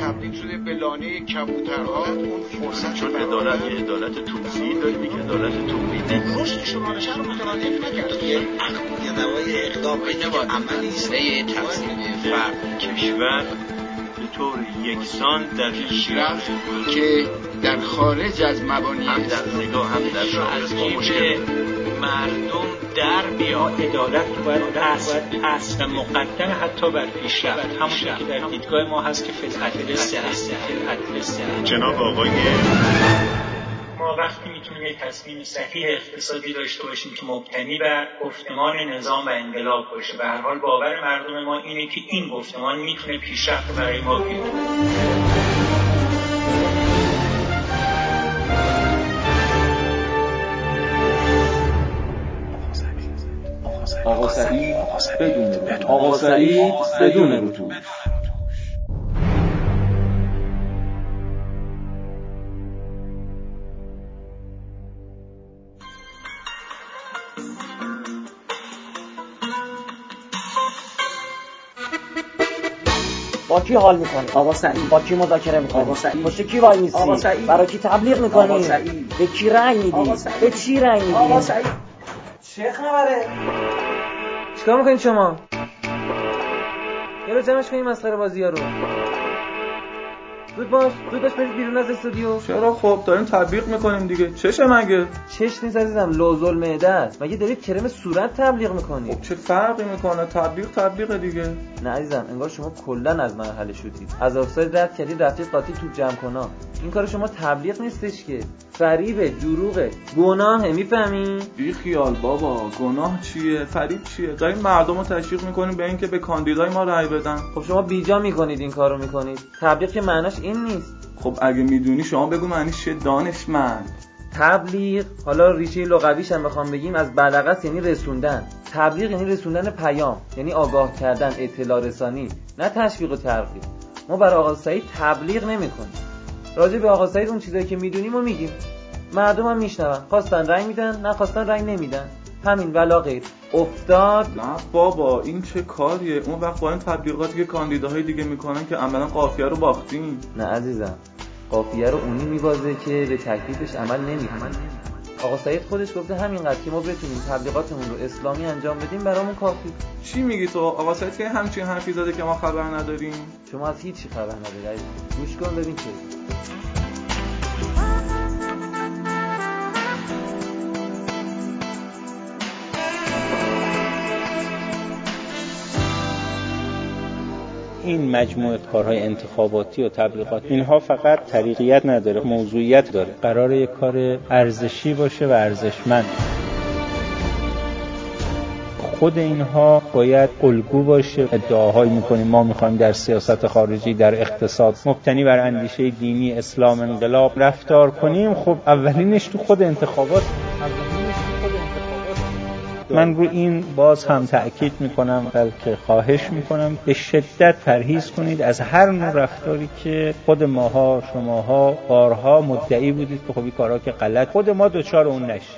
تبدیل شده به لانه کبوترها. اون فرصت چون عدالت یه عدالت توزیعی داریم که عدالت تولیدی. رشد شمال شهر رو متوقف نکرد. یه نوای اقدام که عملی سه تقسیم فرد کشور به طور یکسان در پیشرفت که در خارج از مبانی هم در نگاه هم در از جیب مردم در بیا. عدالت باید اصل مقدم حتی بر پیشرفت، همونطور که در دیدگاه ما هست که فلعدل سه. جناب آقای ما وقتی میتونیم یک تصمیم صحیح اقتصادی داشته باشیم که مبتنی بر گفتمان نظام و انقلاب باشه، به هر حال باور مردم ما اینه که این گفتمان میتونه پیشرفت برای ما بیاره. آقا سعید بدون رتوش. با کی حال میکنی؟ آقا سعید. با کی مذاکره میکنی؟ آقا سعید. با کی وای میسی؟ آقا سعید. برای کی تبلیغ میکنی؟ آقا سعید. به کی رأی میدی؟ آقا سعید. به چی رأی میدی؟ آقا سعید. چه خبره؟ چیکار میکنید شما؟ یه رو جمعش کنیم مسخره بازی‌ها رو. زود باش برید بیرون از استودیو. چرا؟ خب داریم تبلیغ میکنیم دیگه. چشه مگه؟ چش نیست عزیزم، لوزول معده است. مگه دارید کرم صورت تبلیغ میکنید؟ خب چه فرقی میکنه؟ تبلیغ دیگه. نه عزیزم، انگار شما کلا از مرحله شدید. از آفساید رد کردید رفتید قاطی توپ جمع کنا. این کار شما تبلیغ نیستش که، فریبه، دروغه، گناهه. میفهمی؟ بی خیال بابا، گناه چیه؟ فریب چیه؟ داریم مردم رو تشویق میکنیم به اینکه به کاندیدای ما رأی بدن. خب شما بیجا میکنید این کارو میکنید. تبلیغ که معناش این نیست. خب اگه میدونی شما بگو معنیش چیه دانشمند. تبلیغ، حالا ریشه لغویش هم بخوام بگیم، از بلغت یعنی رسوندن. تبلیغ یعنی رسوندن پیام، یعنی آگاه کردن، اطلاع رسانی، نه تشویق و ترغیب. ما برای آقا سعید تبلیغ نمی‌کنیم. راجع به آقا سعید اون چیزایی که میدونیم و میگیم. مردم هم میشنون، خواستن رأی میدن، نخواستن رأی نمیدن. همین ولا غیر. افتاد. نه بابا این چه کاریه؟ اون وقت با این تبلیغاتی که کاندیداهای دیگه میکنن که عملاً قافیه رو باختیم. نه عزیزم، قافیه رو اونی میبازه که به تکلیفش عمل نمیکنه. آقا سعید خودش گفته همینقدر که ما بتونیم تبلیغاتمون رو اسلامی انجام بدیم برامون کافی. چی میگی تو؟ آقا سعید که همچین حرفی زده که ما خبر نداریم. شما از هیچی خبر نداری. گوش کن ببین چه. این مجموعه کارهای انتخاباتی و تبلیغات، اینها فقط طریقیت نداره، موضوعیت داره. قراره یک کار ارزشی باشه و ارزشمند. خود اینها باید الگو باشه. ادعاهایی میکنیم ما میخوایم در سیاست خارجی، در اقتصاد مبتنی بر اندیشه دینی، اسلام، انقلاب رفتار کنیم. خب اولینش تو خود انتخابات. من رو این باز هم تأکید میکنم، بلکه خواهش میکنم به شدت پرهیز کنید از هر نوع رفتاری که خود ماها، شماها بارها مدعی بودید که خب این کارها که غلط، خود ما دوچار اون نشه.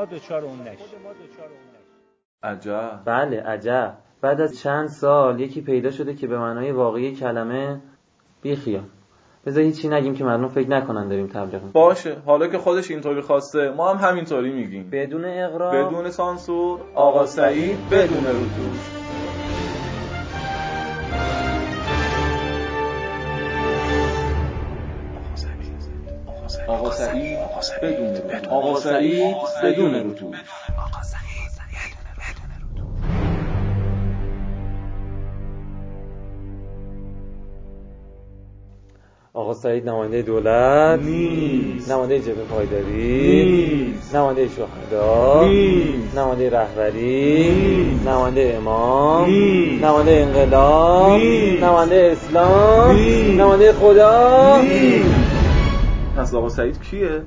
عجب. بله عجب. بعد از چند سال یکی پیدا شده که به معنای واقعی کلمه بیخیال. بذار هیچی نگیم که مردم فکر نکنن داریم تبلیغ می‌کنیم. باشه، حالا که خودش اینطوری خواسته ما هم همینطوری میگیم. بدون اغراق، بدون سانسور، آقا سعید بدون رتوش. آقا سعید بدون رتوش. آقا سعید نماینده دولت نیست، نماینده جبهه پایداری نیست، نماینده شهدا نیست، نماینده رهبری نیست، نماینده امام نیست، نماینده انقلاب نیست، نماینده اسلام نیست، نماینده خدا نیست. پس آقا سعید کیه؟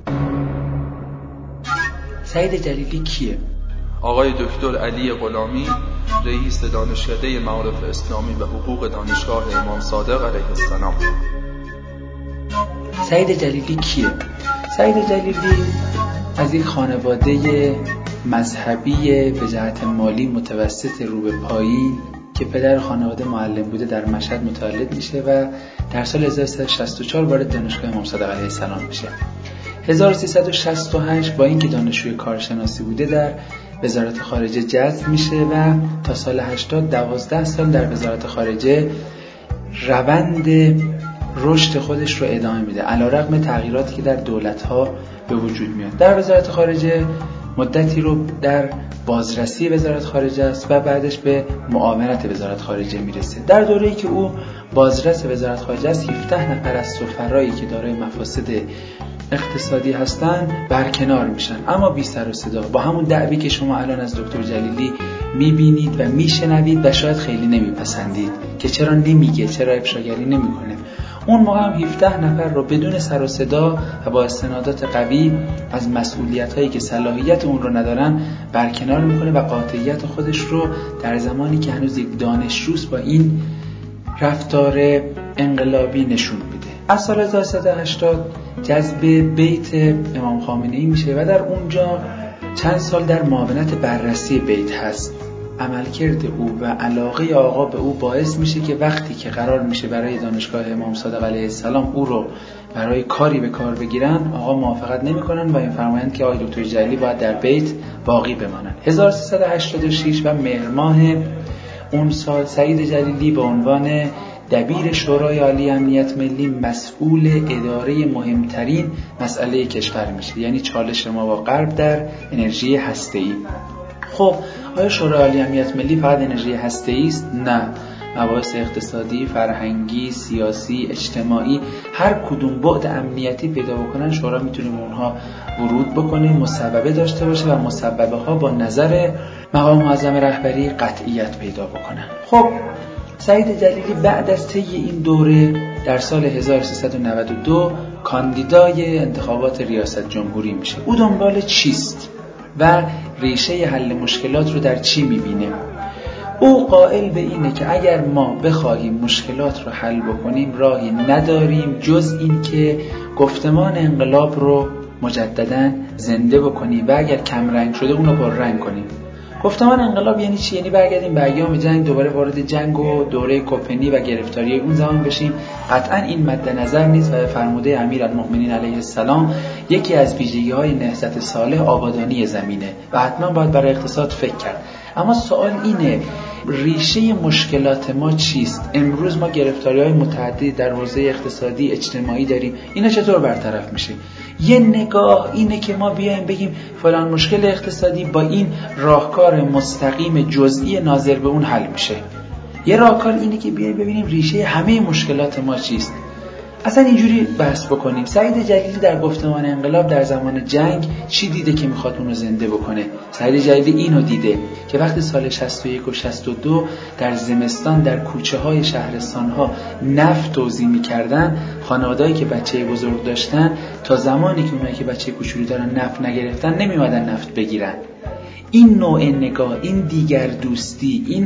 سعید جلیلی کیه؟ آقای دکتر علی غلامی، رئیس دانشکده معارف اسلامی و حقوق دانشگاه امام صادق علیه السلام. سعید جلیلی کیه؟ سعید جلیلی از یک خانواده مذهبی به جهت مالی متوسط رو به پایین که پدر خانواده معلم بوده در مشهد متولد میشه و در سال 1364 وارد دانشگاه امام صادق علیه السلام میشه. 1368 با اینکه دانشجوی کارشناسی بوده در وزارت خارجه جذب میشه و تا سال 80 12 سال در وزارت خارجه روند رشد خودش رو ادامه میده علیرغم تغییراتی که در دولت‌ها به وجود میاد. در وزارت خارجه مدتی رو در بازرسی وزارت خارجه است و بعدش به معاونت وزارت خارجه میرسه. در دوره‌ای که او بازرس وزارت خارجه است 17 نفر از سفرایی که دارای مفاسد اقتصادی هستن برکنار میشن، اما بی سر و صدا، با همون دعوی که شما الان از دکتر جلیلی میبینید و میشنوید و شاید خیلی نمیپسندید که چرا نمیگه، چرا افشاگری نمیکنه. اون موقع هم 17 نفر رو بدون سر و صدا و با استنادات قوی از مسئولیت‌هایی که صلاحیت اون رو ندارن برکنار میکنه و قاطعیت خودش رو در زمانی که هنوز یک دانشجوست با این رفتار انقلابی نشون میده. از سال 1380 جذب بیت امام خامنه‌ای میشه و در اونجا چند سال در معاونت بررسی بیت هست. عملکرد او و علاقه آقا به او باعث میشه که وقتی که قرار میشه برای دانشگاه امام صادق علیه السلام او رو برای کاری به کار بگیرن، آقا موافقت نمیکنن و میفرمایند که آقای دکتر جلیلی باید در بیت باقی بمانند. 1386 و مهر ماه اون سال سعید جلیلی به عنوان دبیر شورای عالی امنیت ملی مسئول اداره مهمترین مسئله کشور میشه، یعنی چالش ما با غرب در انرژی هسته‌ای. خب آیا شورای عالی امنیت ملی فقط انرژی هسته‌ای است؟ نه، مباحث اقتصادی، فرهنگی، سیاسی، اجتماعی، هر کدوم بعد امنیتی پیدا بکنن شورا میتونه اونها ورود بکنه، مصوبه داشته باشه و مصوبه ها با نظر مقام معظم رهبری قطعیت پیدا بکنن. خب سعید جلیلی بعد از طی این دوره در سال 1392 کاندیدای انتخابات ریاست جمهوری میشه. او دنبال چیست و ریشه حل مشکلات رو در چی میبینه؟ او قائل به اینه که اگر ما بخواهیم مشکلات رو حل بکنیم راهی نداریم جز این که گفتمان انقلاب رو مجدداً زنده بکنیم و اگر کم رنگ شده اون رو پر رنگ کنیم. گفتمان انقلاب یعنی چی؟ یعنی برگردیم به ایام جنگ، دوباره وارد جنگ و دوره کوپنی و گرفتاری اون زمان بشیم. قطعا این مد نظر نیست و فرموده امیرالمؤمنین علیه السلام یکی از ویژگی‌های نهضت صالح آبادانی زمینه و حتما باید برای اقتصاد فکر کرد. اما سوال اینه ریشه مشکلات ما چیست؟ امروز ما گرفتاری‌های متعددی در حوزه اقتصادی اجتماعی داریم، اینا چطور برطرف میشه؟ یه نگاه اینه که ما بیایم بگیم فلان مشکل اقتصادی با این راهکار مستقیم جزئی ناظر به اون حل میشه. یه راهکار اینه که بیایم ببینیم ریشه همه مشکلات ما چیست. اصلا اینجوری بحث بکنیم. سعید جلیلی در گفتمان انقلاب در زمان جنگ چی دیده که میخواد اونو زنده بکنه؟ سعید جلیلی اینو دیده که وقتی سال 61 و 62 در زمستان در کوچه های شهرستان ها نفت توزیع میکردن، خانوادهایی که بچه بزرگ داشتن تا زمانی که اونایی که بچه کوچولو دارن نفت نگرفتن نمیومدن نفت بگیرن. این نوع نگاه، این دیگر دوستی، این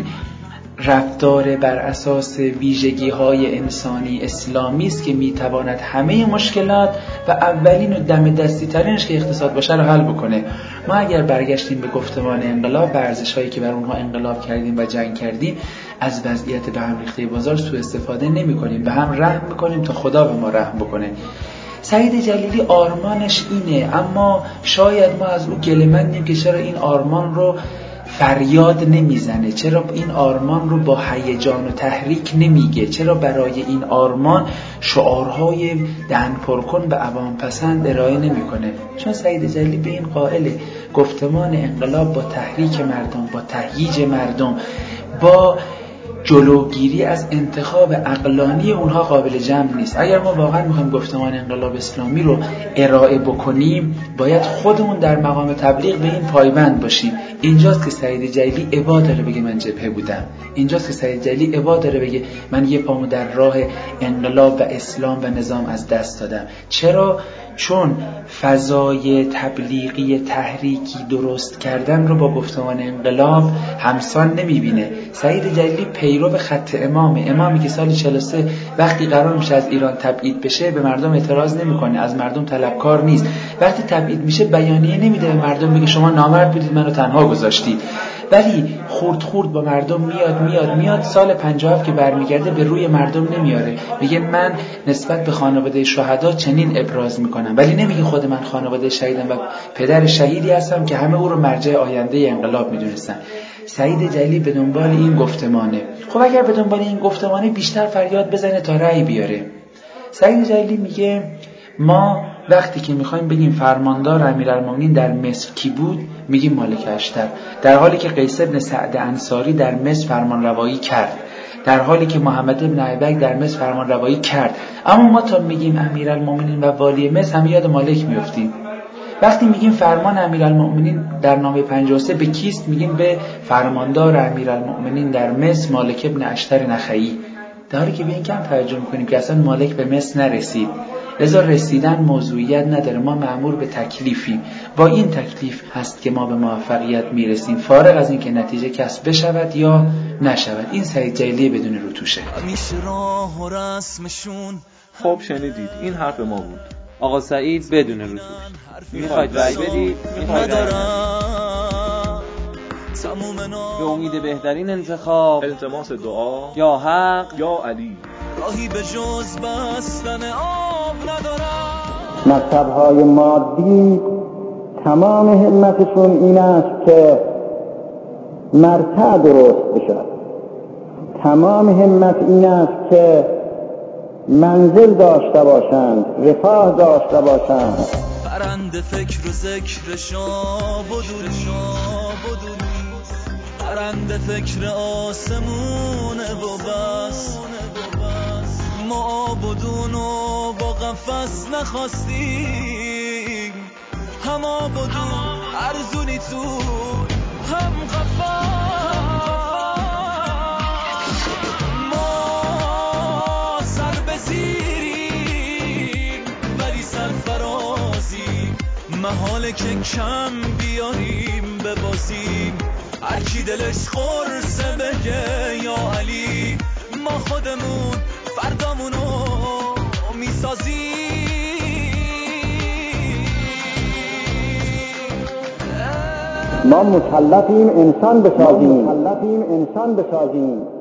رفتار بر اساس ویژگی‌های انسانی اسلامی است که میتواند همه مشکلات و اولین و دم دستی ترینش که اقتصاد باشه رو حل بکنه. ما اگر برگشتیم به گفتمان انقلاب، ورزش‌هایی که بر اونها انقلاب کردیم و جنگ کردیم، از وضعیت به هم ریخته بازار سوء استفاده نمی‌کنیم، به هم رحم می‌کنیم تا خدا به ما رحم بکنه. سعید جلیلی آرمانش اینه، اما شاید ما از او گله‌مندیم که چرا این آرمان رو فریاد نمیزنه، چرا این آرمان رو با هیجان و تحریک نمیگه، چرا برای این آرمان شعارهای دهن پرکن به عوام پسند ارائه نمیکنه. چون سعید جلیلی به این قائله گفتمان انقلاب با تحریک مردم، با تهییج مردم، با جلوگیری از انتخاب عقلانی اونها قابل جمع نیست. اگر ما واقعا میخوایم گفتمان انقلاب اسلامی رو ارائه بکنیم، باید خودمون در مقام تبلیغ به این پایبند باشیم. اینجاست که سعید جلیلی ابا داره بگه من جبهه بودم، اینجاست که سعید جلیلی ابا داره بگه من یه پامو در راه انقلاب و اسلام و نظام از دست دادم. چرا؟ چون فضای تبلیغی تحریکی درست کردن رو با گفتمان انقلاب همسان نمیبینه. سعید جلیلی پیرو خط امامی که سال 43 وقتی قرار میشه از ایران تبعید بشه به مردم اعتراض نمیکنه، از مردم طلبکار نیست. وقتی تبعید میشه بیانیه نمیده به مردم بگه شما نامرد بودید منو تنها گذاشتید. ولی خورد با مردم میاد سال 57 که برمیگرده به روی مردم نمیاره. میگه من نسبت به خانواده شهدا چنین ابراز میکنم، ولی نمیگه خود من خانواده شهیدم و پدر شهیدی هستم که همه او رو مرجع آینده انقلاب میدونستن. سعید جلیلی به دنبال این گفتمانه. خب اگر به دنبال این گفتمانه بیشتر فریاد بزنه تا رأی بیاره. سعید جلیلی میگه ما وقتی که میخوایم بگیم فرماندار امیرالمومنین در مصر کی بود، میگیم مالک اشتر، در حالی که قیس بن سعد انصاری در مصر فرمانروایی کرد، در حالی که محمد بن ایبک در مصر فرمانروایی کرد. اما ما تا میگیم امیرالمومنین و والی مصر هم یاد مالک میافتیم. وقتی میگیم فرمان امیرالمومنین در نامه 53 به کیست، میگیم به فرماندار امیرالمومنین در مصر مالک ابن اشتر نخعی، در حالی که به این کم توجه میکنیم که اصلا مالک به مصر نرسید. لذا رسیدن موضوعیت نداره، ما مأمور به تکلیفیم، با این تکلیف هست که ما به موفقیت میرسیم، فارغ از این که نتیجه کسب بشود یا نشود. این سعید جلیلی بدون روتوشه. خب شنیدید، این حرف ما بود. آقا سعید بدون روتوش. میخواید رأی بدید؟ به امید بهترین انتخاب، التماس دعا، یا حق یا علی. راهی به جز بستن آب ندارم. مکتب‌های مادی تمام همتشون این است که مرتع درست بشد، تمام همت این است که منزل داشته باشند، رفاه داشته باشند. برنده فکر و ذکر شاب و برنده فکر آسمونه و بس. ما آبودونو با قفص نخواستیم، هم آبودون ارزونی تو هم قفص. ما سر بزیریم ولی سرفرازیم، محاله که کم بیاریم ببازیم. هرکی دلش خورسه بگه یا علی، ما خودمون فردامونو میسازیم. ما مکلفیم انسان بسازیم.